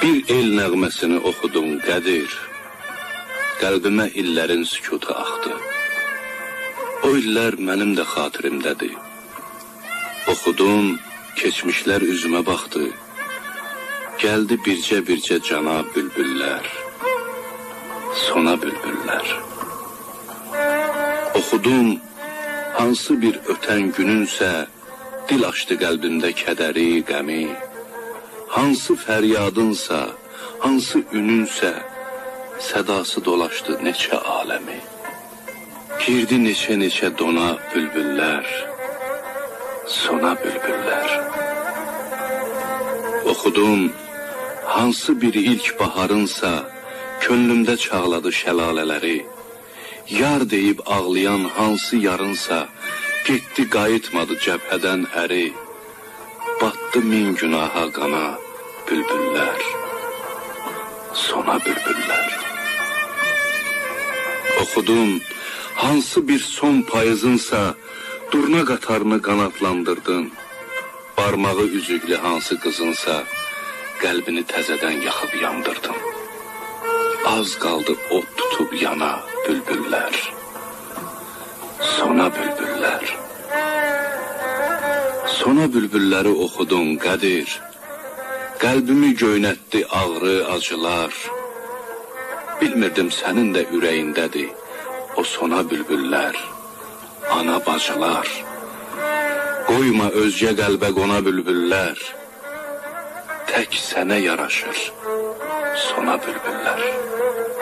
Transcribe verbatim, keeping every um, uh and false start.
Bir el nəğməsini oxudum Qədir, qəlbimə illərin sükutu axdı. O illər mənim də xatirimdədir. Oxudum, keçmişlər üzümə baxdı. Gəldi bircə-bircə cana bülbüllər, sona bülbüllər. Oxudum, hansı bir ötən gününsə, dil açdı qəlbimdə kədəri, qəmi. Hansı fəryadınsa, hansı ününsə, sədası dolaşdı neçə aləmi. Girdi neçə-neçə dona bülbüllər, sona bülbüllər. Oxudum, hansı bir ilk baharınsa, könlümdə çağladı şəlalələri. Yar deyib ağlayan hansı yarınsa, getdi qayıtmadı cəbhədən əri. Batdı min günaha qana bülbüllər, sona bülbüllər. Oxudum, hansı bir son payızınsa, durna qatarını qanatlandırdın. Barmağı üzüklü hansı qızınsa, qəlbini təzədən yaxıb yandırdın. Az qaldı od tutub yana bülbüllər, sona bülbüllər. Sona bülbülləri oxudum Qədir, qəlbimi göynətdi ağrı, acılar. Bilmirdim sənin də ürəyindədir o sona bülbüllər, ana bacılar. Qoyma özgə qəlbə qona bülbüllər, tək sənə yaraşır sona bülbüllər.